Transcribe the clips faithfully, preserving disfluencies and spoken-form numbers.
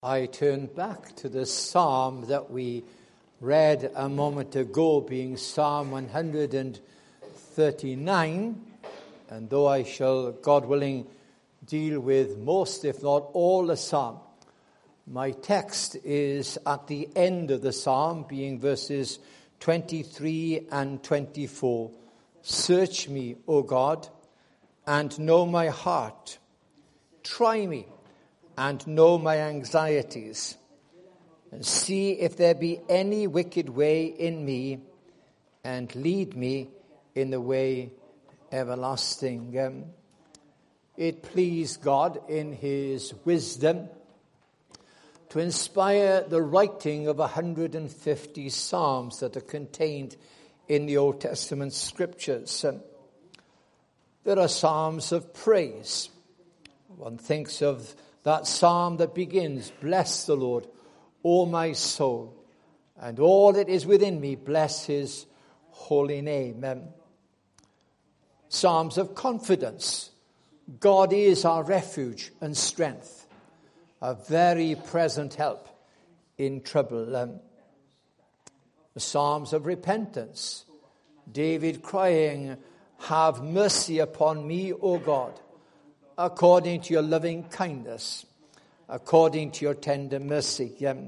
I turn back to the psalm that we read a moment ago, being Psalm one hundred thirty-nine. And though I shall, God willing, deal with most, if not all, the psalm, my text is at the end of the psalm, being verses twenty-three and twenty-four. Search me, O God, and know my heart. Try me and know my anxieties, and see if there be any wicked way in me, and lead me in the way everlasting. Um, it pleased God in his wisdom to inspire the writing of one hundred fifty psalms that are contained in the Old Testament scriptures. Um, there are psalms of praise. One thinks of that psalm that begins, "Bless the Lord, O my soul, and all that is within me, bless his holy name." Um, psalms of confidence. God is our refuge and strength, a very present help in trouble. Um, the psalms of repentance. David crying, "Have mercy upon me, O God, according to your loving kindness, according to your tender mercy." Um,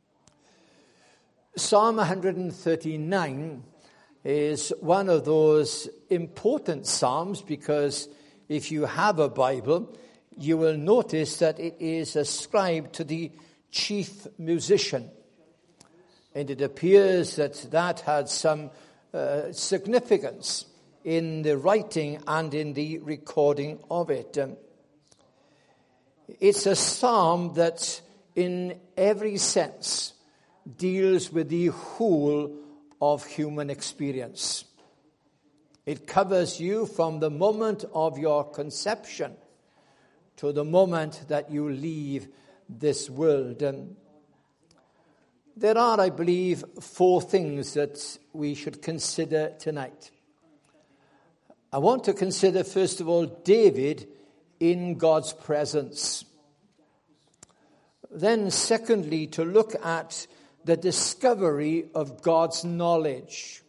Psalm one hundred thirty-nine is one of those important psalms because if you have a Bible, you will notice that it is ascribed to the chief musician. And it appears that that had some uh, significance in the writing and in the recording of it. Um, it's a psalm that in every sense deals with the whole of human experience. It covers you from the moment of your conception to the moment that you leave this world. Um, there are, I believe, four things that we should consider tonight. I want to consider, first of all, David in God's presence. Then, secondly, to look at the discovery of God's knowledge.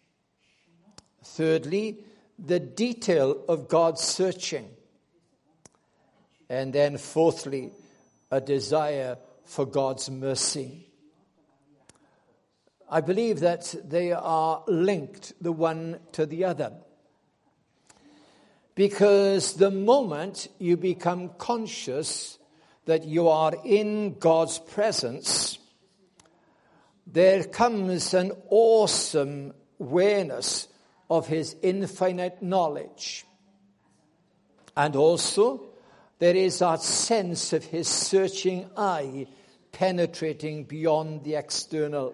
Thirdly, the detail of God's searching. And then, fourthly, a desire for God's mercy. I believe that they are linked, the one to the other. Because the moment you become conscious that you are in God's presence, there comes an awesome awareness of his infinite knowledge. And also, there is that sense of his searching eye penetrating beyond the external.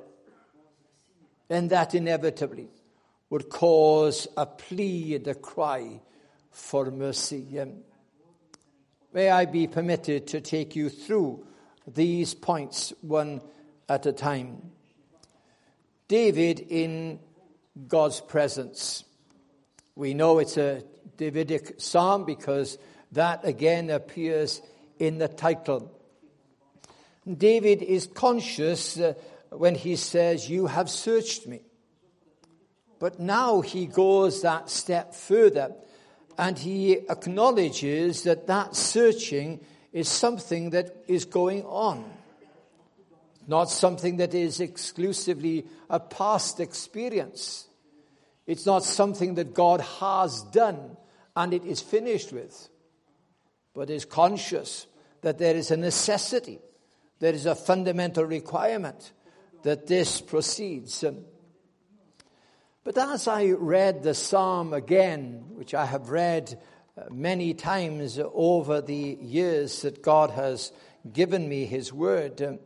And that inevitably would cause a plea and a cry for mercy. Um, may I be permitted to take you through these points one at a time. David in God's presence. We know it's a Davidic psalm because that again appears in the title. David is conscious uh, when he says, "You have searched me." But now he goes that step further. And he acknowledges that that searching is something that is going on. Not something that is exclusively a past experience. It's not something that God has done and it is finished with. But is conscious that there is a necessity, there is a fundamental requirement that this proceeds. But as I read the psalm again, which I have read many times over the years that God has given me his word,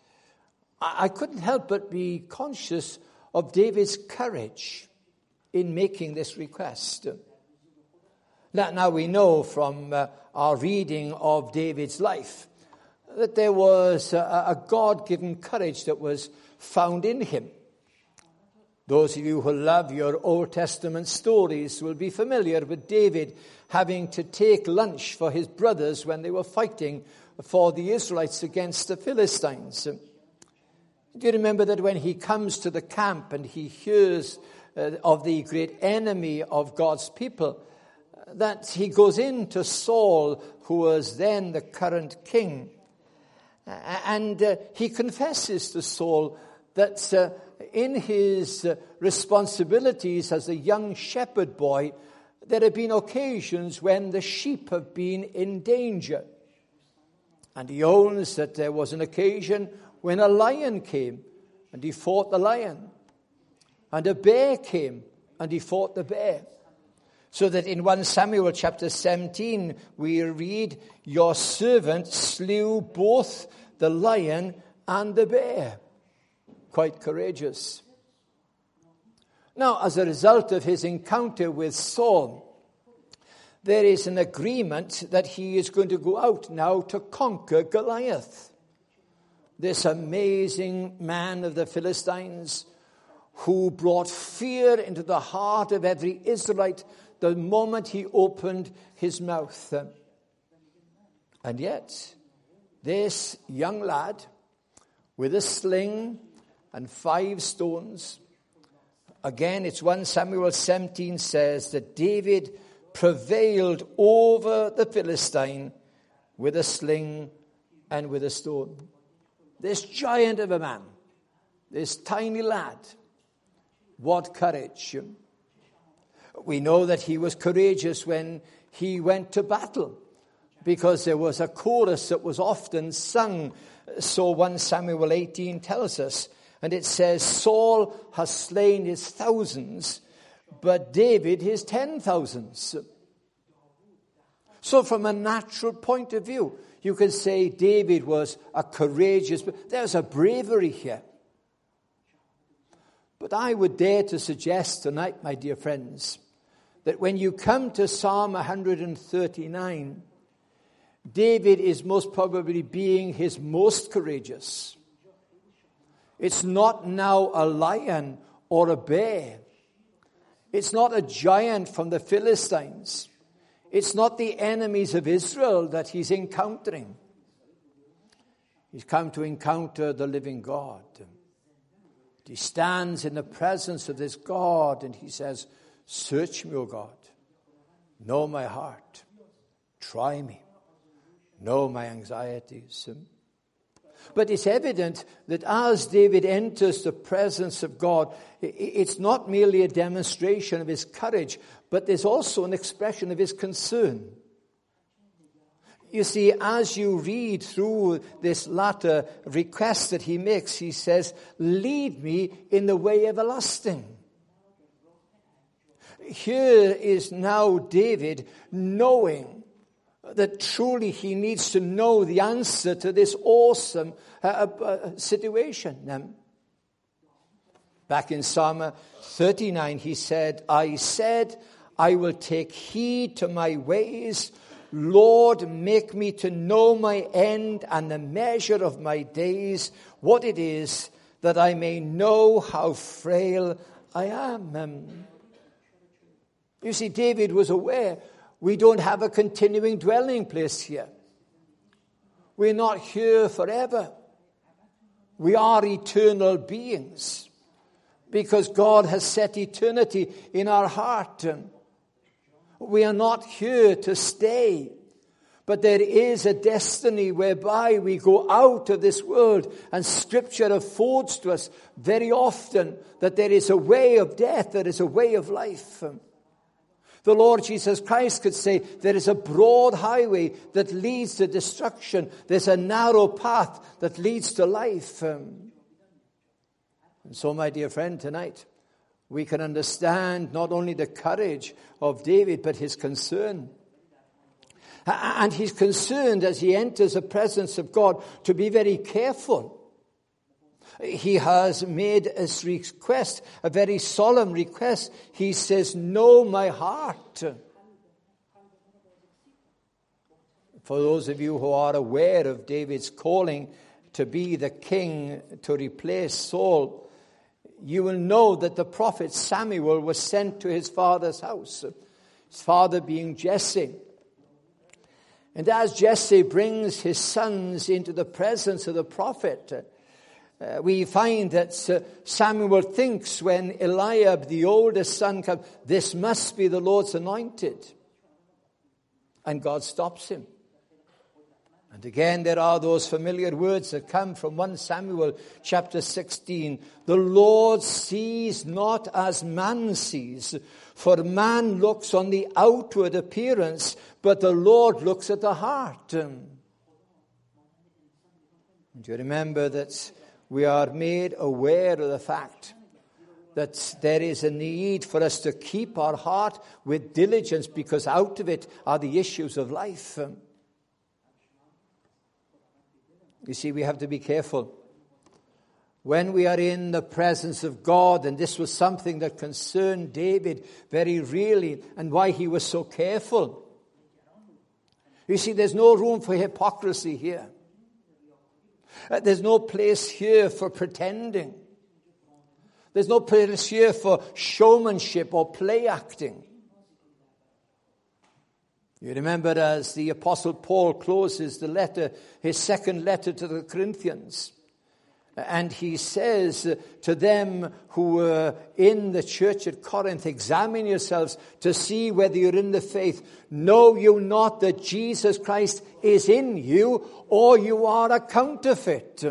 I couldn't help but be conscious of David's courage in making this request. Now, now we know from uh, our reading of David's life that there was a, a God-given courage that was found in him. Those of you who love your Old Testament stories will be familiar with David having to take lunch for his brothers when they were fighting for the Israelites against the Philistines. Do you remember that when he comes to the camp and he hears uh, of the great enemy of God's people, that he goes in to Saul, who was then the current king, and uh, he confesses to Saul that uh, in his uh, responsibilities as a young shepherd boy, there have been occasions when the sheep have been in danger. And he owns that there was an occasion when a lion came and he fought the lion. And a bear came and he fought the bear. So that in First Samuel chapter seventeen, we read, your servant slew both the lion and the bear. Quite courageous. Now, as a result of his encounter with Saul, there is an agreement that he is going to go out now to conquer Goliath, this amazing man of the Philistines who brought fear into the heart of every Israelite the moment he opened his mouth. And yet, this young lad with a sling and five stones, again, it's First Samuel seventeen says that David prevailed over the Philistine with a sling and with a stone. This giant of a man, this tiny lad, what courage. We know that he was courageous when he went to battle, because there was a chorus that was often sung. So First Samuel eighteen tells us, and it says, Saul has slain his thousands, but David his ten thousands. So from a natural point of view, you can say David was a courageous, but there's a bravery here. But I would dare to suggest tonight, my dear friends, that when you come to Psalm one thirty-nine, David is most probably being his most courageous. It's not now a lion or a bear. It's not a giant from the Philistines. It's not the enemies of Israel that he's encountering. He's come to encounter the living God. He stands in the presence of this God and he says, search me, O God. Know my heart. Try me. Know my anxieties. But it's evident that as David enters the presence of God, it's not merely a demonstration of his courage, but there's also an expression of his concern. You see, as you read through this latter request that he makes, he says, lead me in the way everlasting. Here is now David knowing that truly he needs to know the answer to this awesome uh, uh, situation. Um, back in Psalm thirty-nine, he said, I said, I will take heed to my ways. Lord, make me to know my end and the measure of my days, what it is, that I may know how frail I am. Um, you see, David was aware we don't have a continuing dwelling place here. We're not here forever. We are eternal beings because God has set eternity in our heart. We are not here to stay, but there is a destiny whereby we go out of this world, and Scripture affords to us very often that there is a way of death, there is a way of life. The Lord Jesus Christ could say, there is a broad highway that leads to destruction. There's a narrow path that leads to life. Um, and so, my dear friend, tonight, we can understand not only the courage of David, but his concern. And he's concerned as he enters the presence of God to be very careful. He has made a request, a very solemn request. He says, know my heart. For those of you who are aware of David's calling to be the king to replace Saul, you will know that the prophet Samuel was sent to his father's house, his father being Jesse. And as Jesse brings his sons into the presence of the prophet, uh, we find that uh, Samuel thinks when Eliab, the oldest son, comes, this must be the Lord's anointed. And God stops him. And again, there are those familiar words that come from First Samuel chapter sixteen. The Lord sees not as man sees, for man looks on the outward appearance, but the Lord looks at the heart. And you remember that we are made aware of the fact that there is a need for us to keep our heart with diligence, because out of it are the issues of life. You see, we have to be careful. When we are in the presence of God, and this was something that concerned David very really, and why he was so careful. You see, there's no room for hypocrisy here. There's no place here for pretending. There's no place here for showmanship or play acting. You remember as the Apostle Paul closes the letter, his second letter to the Corinthians, and he says to them who were in the church at Corinth, examine yourselves to see whether you're in the faith. Know you not that Jesus Christ is in you, or you are a counterfeit?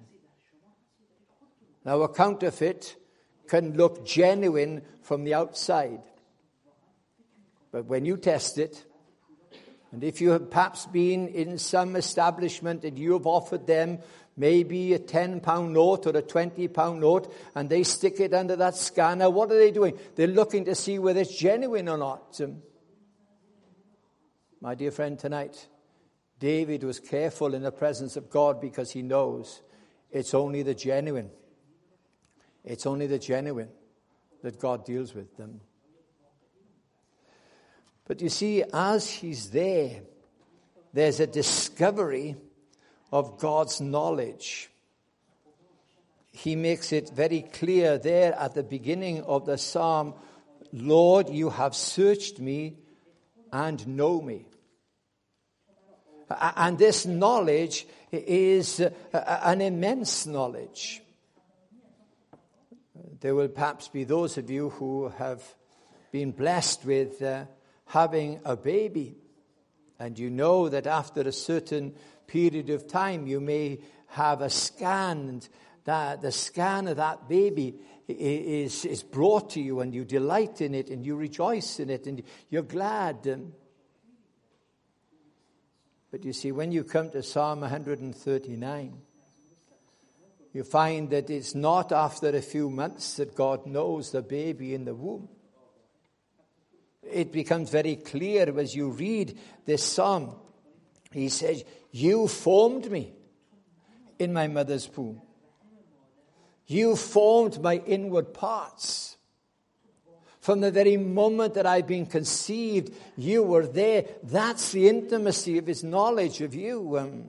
Now, a counterfeit can look genuine from the outside. But when you test it, and if you have perhaps been in some establishment and you have offered them maybe a ten pound note or a twenty pound note, and they stick it under that scanner, what are they doing? They're looking to see whether it's genuine or not. Um, my dear friend, tonight, David was careful in the presence of God because he knows it's only the genuine. It's only the genuine that God deals with them. But you see, as he's there, there's a discovery of God's knowledge. He makes it very clear there at the beginning of the psalm, Lord, you have searched me and know me. And this knowledge is an immense knowledge. There will perhaps be those of you who have been blessed with uh, having a baby, and you know that after a certain period of time you may have a scan, and that the scan of that baby is, is brought to you, and you delight in it, and you rejoice in it, and you're glad. But you see, when you come to Psalm one thirty-nine, you find that it's not after a few months that God knows the baby in the womb. It becomes very clear as you read this psalm. He says, you formed me in my mother's womb. You formed my inward parts. From the very moment that I've been conceived, you were there. That's the intimacy of his knowledge of you. Um,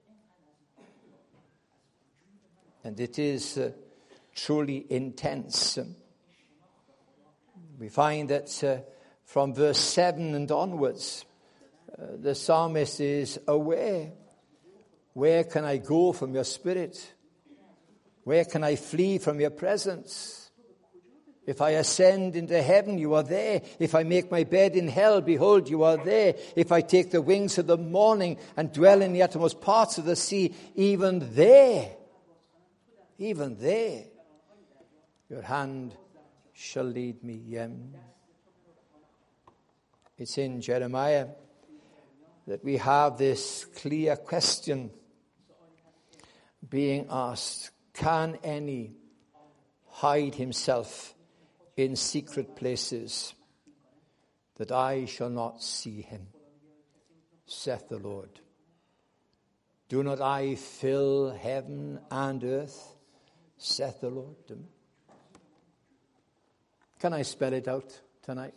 and it is uh, truly intense. Um, we find that uh, from verse seven and onwards, uh, the psalmist is aware. Where can I go from your spirit? Where can I flee from your presence? If I ascend into heaven, you are there. If I make my bed in hell, behold, you are there. If I take the wings of the morning and dwell in the uttermost parts of the sea, even there, even there, your hand shall lead me. Um, it's in Jeremiah that we have this clear question being asked. Can any hide himself in secret places that I shall not see him, saith the Lord? Do not I fill heaven and earth, saith the Lord? Can I spell it out tonight?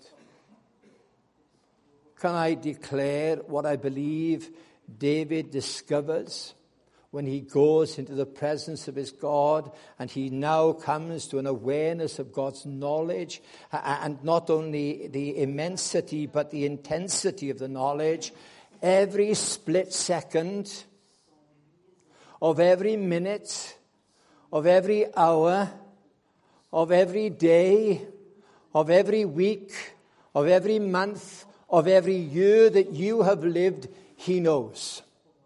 Can I declare what I believe David discovers when he goes into the presence of his God, and he now comes to an awareness of God's knowledge, and not only the immensity but the intensity of the knowledge? every split second of every minute, of every hour, of every day, of every week, of every month, of every year that you have lived, he knows.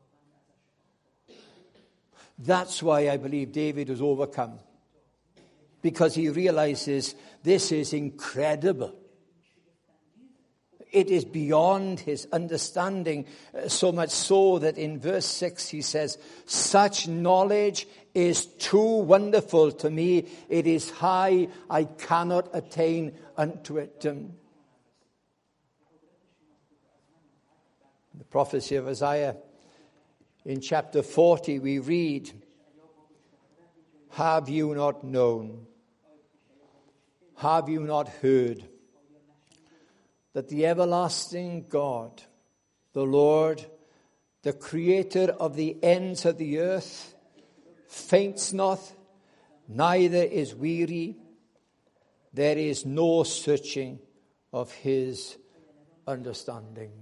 That's why I believe David was overcome. Because he realizes this is incredible. It is beyond his understanding, so much so that in verse six he says, such knowledge is too wonderful to me. It is high, I cannot attain unto it. Um, the prophecy of Isaiah, in chapter forty, we read, have you not known? Have you not heard? That the everlasting God, the Lord, the creator of the ends of the earth, faints not, neither is weary. There is no searching of his understanding.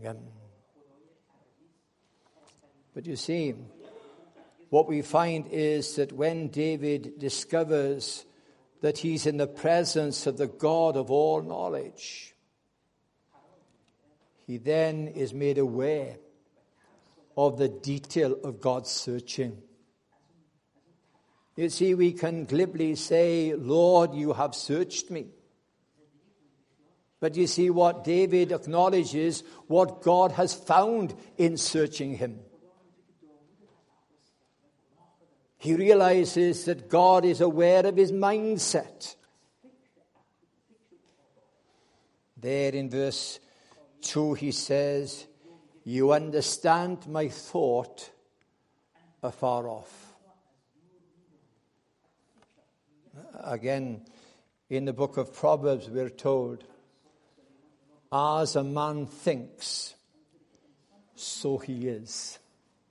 But you see, what we find is that when David discovers that he's in the presence of the God of all knowledge, he then is made aware of the detail of God's searching. You see, we can glibly say, Lord, you have searched me. But you see, what David acknowledges, what God has found in searching him. He realizes that God is aware of his mindset. There in verse two he says, you understand my thought afar off. Again, in the book of Proverbs we're told, as a man thinks, so he is.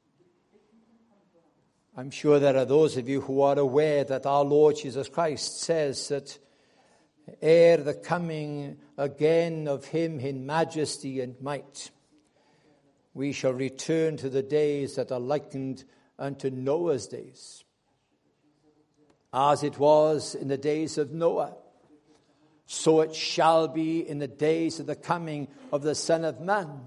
I'm sure there are those of you who are aware that our Lord Jesus Christ says that ere the coming again of him in majesty and might, we shall return to the days that are likened unto Noah's days. As it was in the days of Noah, so it shall be in the days of the coming of the Son of Man.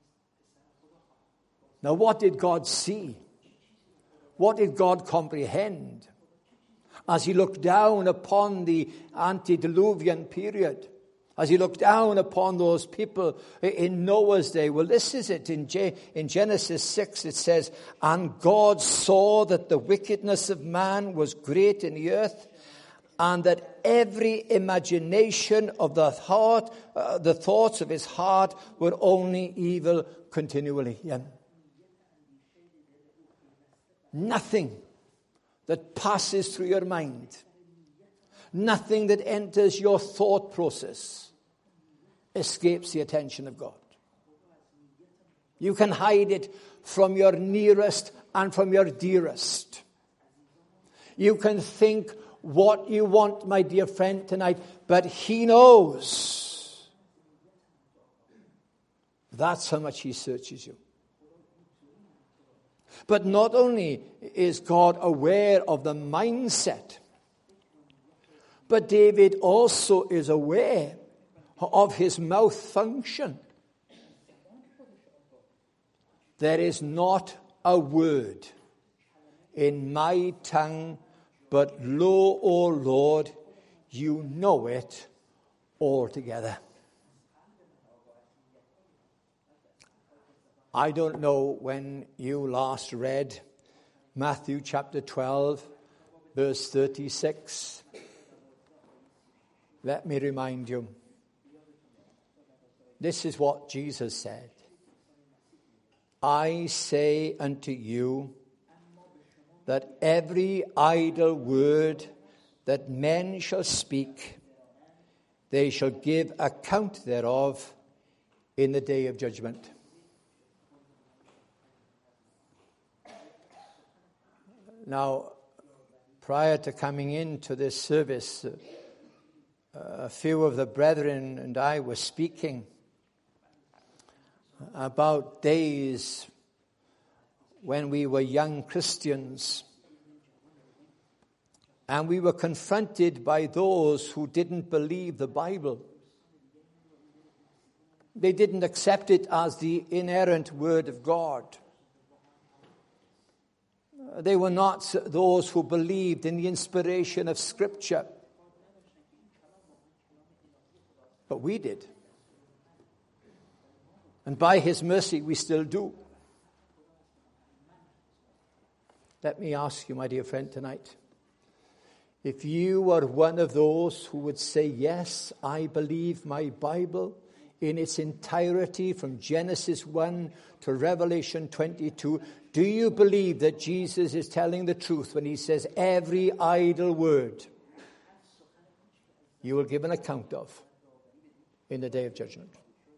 Now, what did God see? What did God comprehend as he looked down upon the antediluvian period? As he looked down upon those people in Noah's day? Well, this is it. In, J- in Genesis six it says, and God saw that the wickedness of man was great in the earth, and that every imagination of the heart, uh, the thoughts of his heart were only evil continually. Yeah. Nothing that passes through your mind, nothing that enters your thought process escapes the attention of God. You can hide it from your nearest and from your dearest. You can think what you want, my dear friend, tonight, but he knows. That's how much he searches you. But not only is God aware of the mindset, but David also is aware of his mouth function. There is not a word in my tongue, but lo, O Lord, you know it altogether. I don't know when you last read Matthew chapter twelve, verse thirty-six. Let me remind you. This is what Jesus said. I say unto you that every idle word that men shall speak, they shall give account thereof in the day of judgment. Now, prior to coming into this service, uh, a few of the brethren and I were speaking, about days when we were young Christians and we were confronted by those who didn't believe the Bible. They didn't accept it as the inerrant word of God. They were not those who believed in the inspiration of Scripture. But we did. And by His mercy, we still do. Let me ask you, my dear friend, tonight, if you were one of those who would say, yes, I believe my Bible in its entirety from Genesis one to Revelation twenty-two, do you believe that Jesus is telling the truth when He says every idle word you will give an account of in the day of judgment?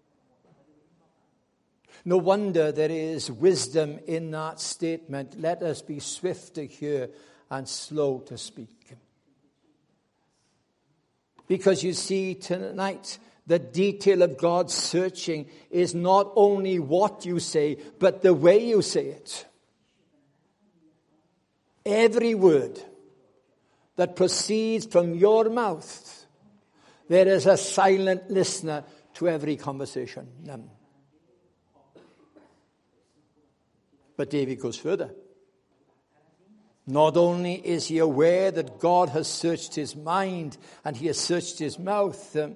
No wonder there is wisdom in that statement. Let us be swift to hear and slow to speak. Because you see, tonight, the detail of God's searching is not only what you say, but the way you say it. Every word that proceeds from your mouth, there is a silent listener to every conversation. None. But David goes further. Not only is he aware that God has searched his mind and He has searched his mouth, um,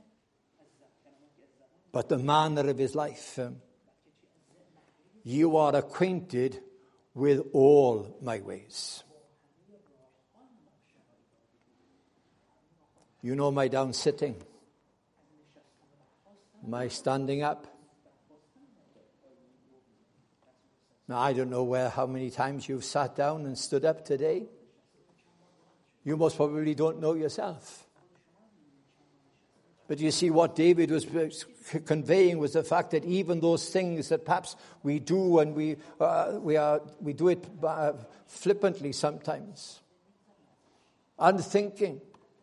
but the manner of his life. Um, you are acquainted with all my ways. You know my down sitting, my standing up. Now, I don't know where, how many times you've sat down and stood up today. You most probably don't know yourself. But you see, what David was conveying was the fact that even those things that perhaps we do and we uh, we are we do it uh, flippantly sometimes, unthinking.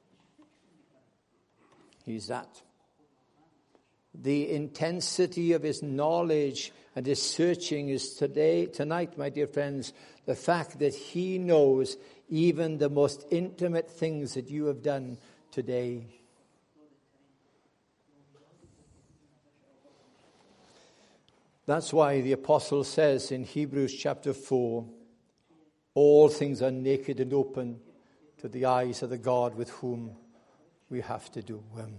He's that. The intensity of his knowledge and his searching is today, tonight, my dear friends, the fact that he knows even the most intimate things that you have done today. That's why the apostle says in Hebrews chapter four, all things are naked and open to the eyes of the God with whom we have to do. Um,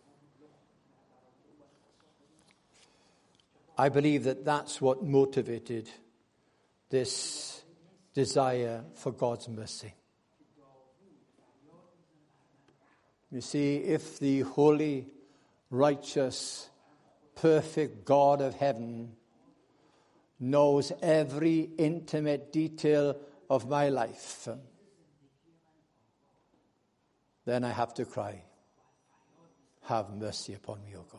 I believe that that's what motivated this desire for God's mercy. You see, if the holy, righteous, perfect God of heaven knows every intimate detail of my life, then I have to cry, have mercy upon me, O God.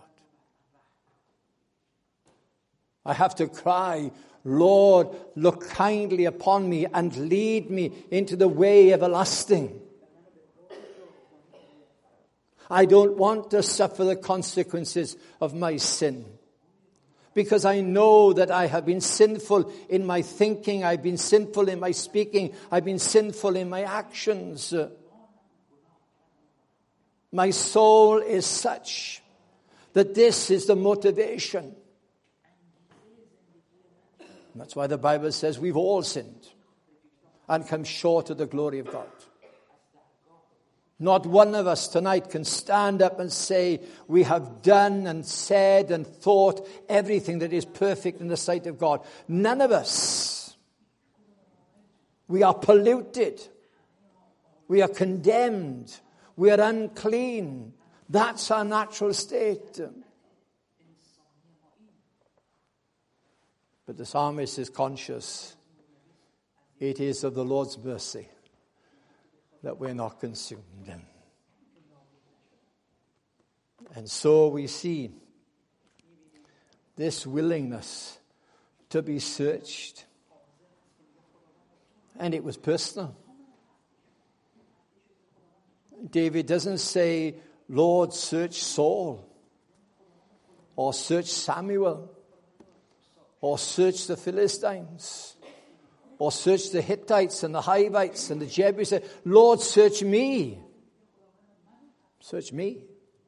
I have to cry, Lord, look kindly upon me and lead me into the way everlasting. I don't want to suffer the consequences of my sin, because I know that I have been sinful in my thinking, I've been sinful in my speaking, I've been sinful in my actions. My soul is such that this is the motivation. That's why the Bible says we've all sinned and come short of the glory of God. Not one of us tonight can stand up and say we have done and said and thought everything that is perfect in the sight of God. None of us. We are polluted. We are condemned. We are unclean. That's our natural state. But the psalmist is conscious. It is of the Lord's mercy that we're not consumed. And so we see this willingness to be searched. And it was personal. David doesn't say, Lord, search Saul or search Samuel. or search the Philistines, or search the Hittites and the Hivites and the Jebusites. Lord, search me. Search me.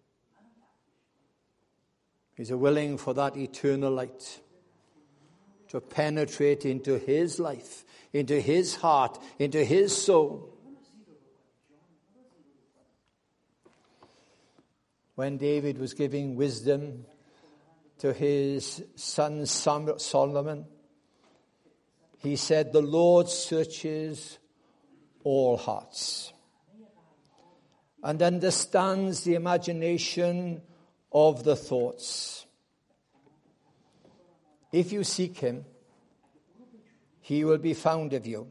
He's willing for that eternal light to penetrate into his life, into his heart, into his soul. When David was giving wisdom to his son Solomon, he said, the Lord searches all hearts and understands the imagination of the thoughts. If you seek him, he will be found of you.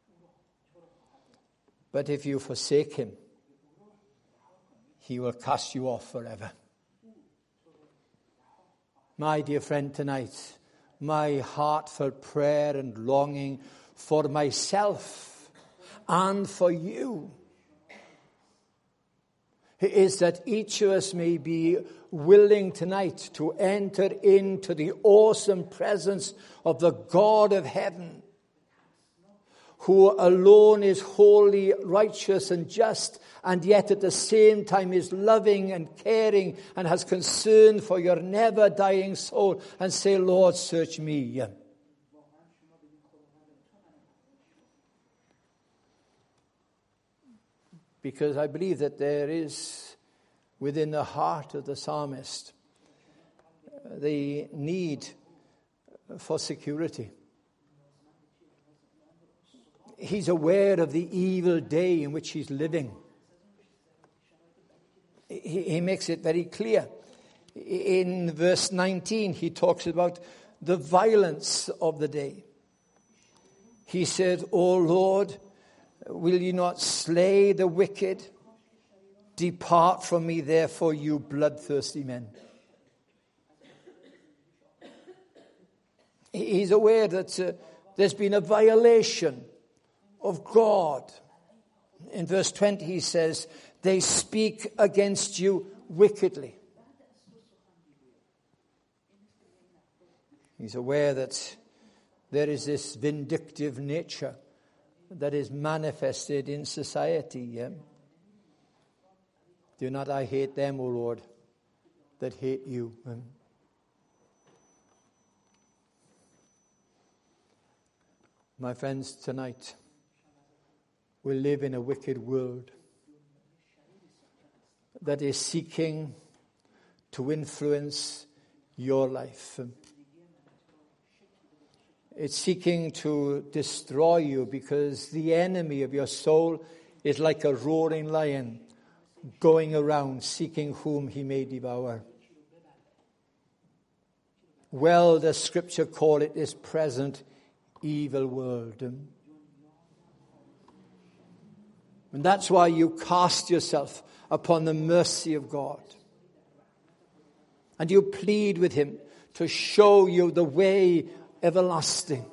But if you forsake him, he will cast you off forever. My dear friend, tonight, my heartfelt prayer and longing for myself and for you is that each of us may be willing tonight to enter into the awesome presence of the God of heaven, who alone is holy, righteous, and just, and yet at the same time is loving and caring and has concern for your never-dying soul, and say, Lord, search me. Because I believe that there is within the heart of the psalmist the need for security. He's aware of the evil day in which he's living. He, he makes it very clear. In verse nineteen, he talks about the violence of the day. He said, O Lord, will you not slay the wicked? Depart from me, therefore, you bloodthirsty men. He's aware that uh, there's been a violation of God. In verse twenty, he says, they speak against you wickedly. He's aware that there is this vindictive nature that is manifested in society. Yeah? Do not I hate them, O Lord, that hate you. Um, My friends, tonight, we live in a wicked world that is seeking to influence your life. It's seeking to destroy you because the enemy of your soul is like a roaring lion going around seeking whom he may devour. Well, does Scripture call it this present evil world. And that's why you cast yourself upon the mercy of God. And you plead with him to show you the way everlasting.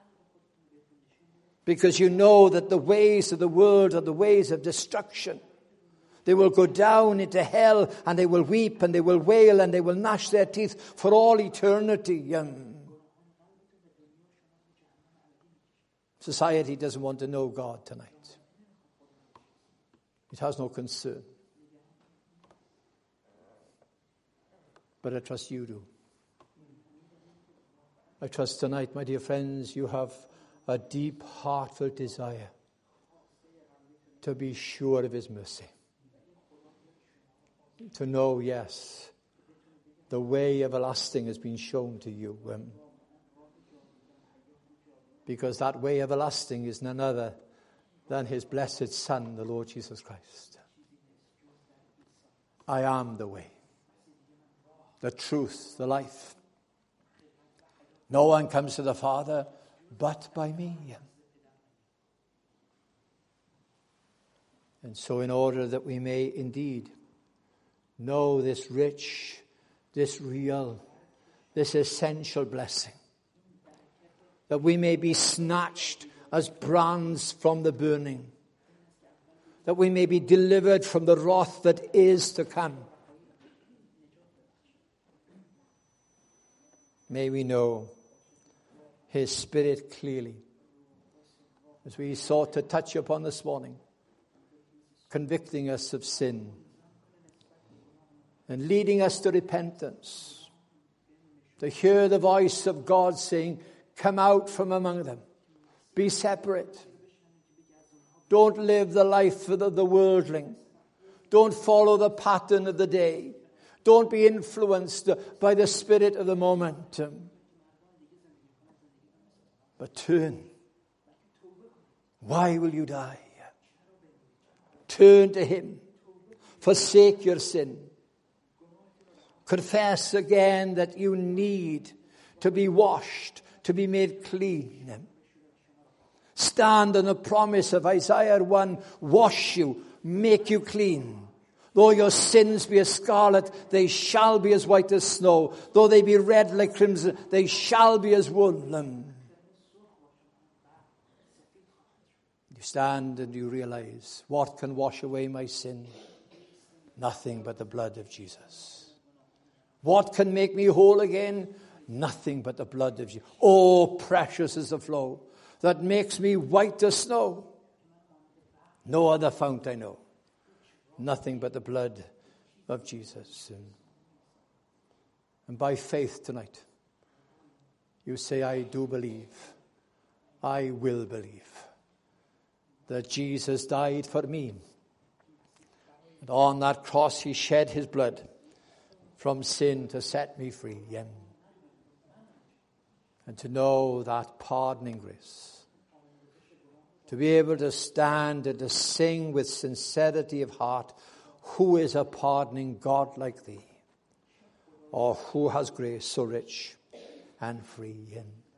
Because you know that the ways of the world are the ways of destruction. They will go down into hell and they will weep and they will wail and they will gnash their teeth for all eternity. Um, Society doesn't want to know God tonight. It has no concern. But I trust you do. I trust tonight, my dear friends, you have a deep, heartfelt desire to be sure of his mercy. To know, yes, the way everlasting has been shown to you. Um, Because that way everlasting is none other than his blessed Son, the Lord Jesus Christ. I am the way, the truth, the life. No one comes to the Father but by me. And so in order that we may indeed know this rich, this real, this essential blessing, that we may be snatched as brands from the burning, that we may be delivered from the wrath that is to come. May we know His Spirit clearly, as we sought to touch upon this morning, convicting us of sin and leading us to repentance, to hear the voice of God saying, come out from among them, be separate. Don't live the life of the worldling. Don't follow the pattern of the day. Don't be influenced by the spirit of the moment. But turn. Why will you die? Turn to Him. Forsake your sin. Confess again that you need to be washed, to be made clean. Stand on the promise of Isaiah one, wash you, make you clean. Though your sins be as scarlet, they shall be as white as snow. Though they be red like crimson, they shall be as wool. You stand and you realize, what can wash away my sin? Nothing but the blood of Jesus. What can make me whole again? Nothing but the blood of Jesus. Oh, precious is the flow that makes me white as snow. No other fount I know. Nothing but the blood of Jesus. And by faith tonight, you say, I do believe, I will believe that Jesus died for me. And on that cross He shed His blood from sin to set me free. And to know that pardoning grace. To be able to stand and to sing with sincerity of heart, who is a pardoning God like Thee? Or who has grace so rich and free?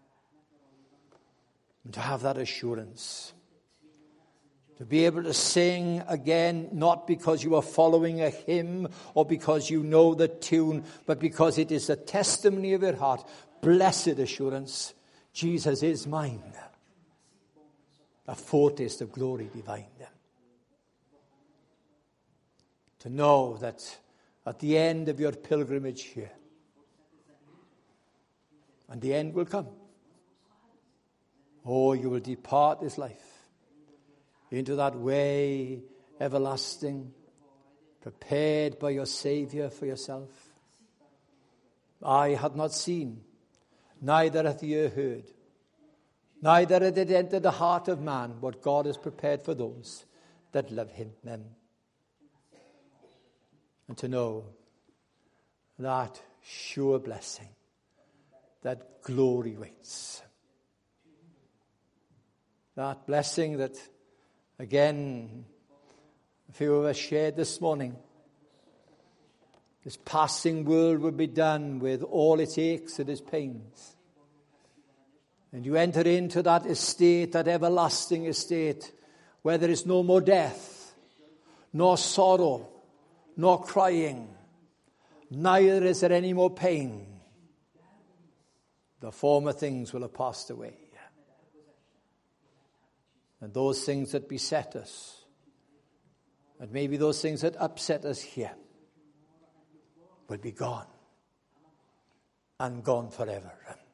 And to have that assurance. To be able to sing again, not because you are following a hymn or because you know the tune, but because it is a testimony of your heart. Blessed assurance, Jesus is mine. A foretaste of glory divine. To know that at the end of your pilgrimage here, and the end will come, oh, you will depart this life into that way everlasting, prepared by your Savior for yourself. Eye had not seen, neither hath ear heard, neither hath it entered the heart of man what God has prepared for those that love Him. And to know that sure blessing, that glory waits. That blessing that, again, a few of us shared this morning. This passing world will be done with all its aches and its pains. And you enter into that estate, that everlasting estate, where there is no more death, nor sorrow, nor crying, neither is there any more pain. The former things will have passed away. And those things that beset us, and maybe those things that upset us here, will be gone, and gone forever.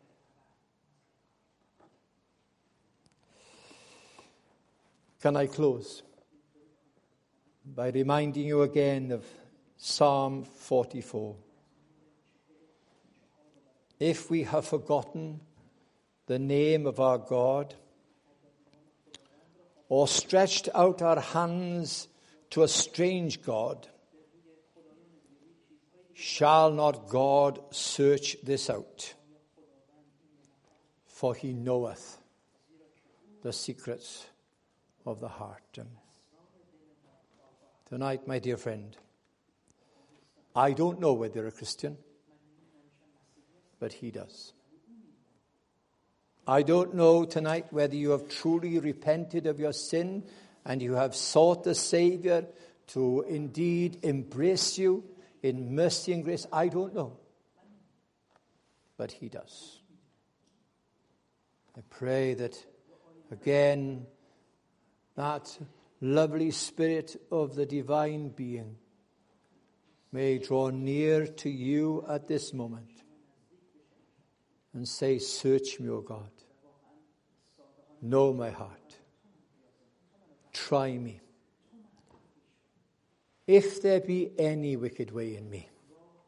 Can I close by reminding you again of Psalm forty-four? If we have forgotten the name of our God, or stretched out our hands to a strange God, shall not God search this out? For He knoweth the secrets of the heart. Tonight, my dear friend, I don't know whether you're a Christian, but He does. I don't know tonight whether you have truly repented of your sin and you have sought the Savior to indeed embrace you in mercy and grace. I don't know. But He does. I pray that, again, that lovely Spirit of the divine being may draw near to you at this moment and say, search me, O God. Know my heart. Try me. If there be any wicked way in me,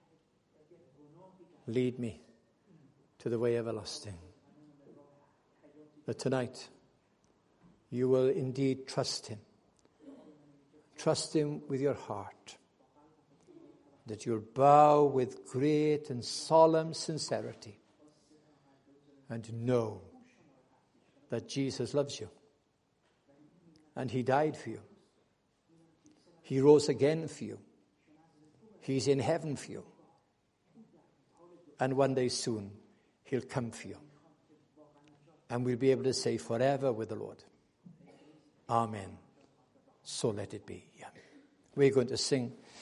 lead me to the way everlasting. That tonight you will indeed trust him. Trust him with your heart. That you'll bow with great and solemn sincerity and know that Jesus loves you. And he died for you. He rose again for you. He's in heaven for you. And one day soon, he'll come for you. And we'll be able to say forever with the Lord. Amen. So let it be. Yeah. We're going to sing.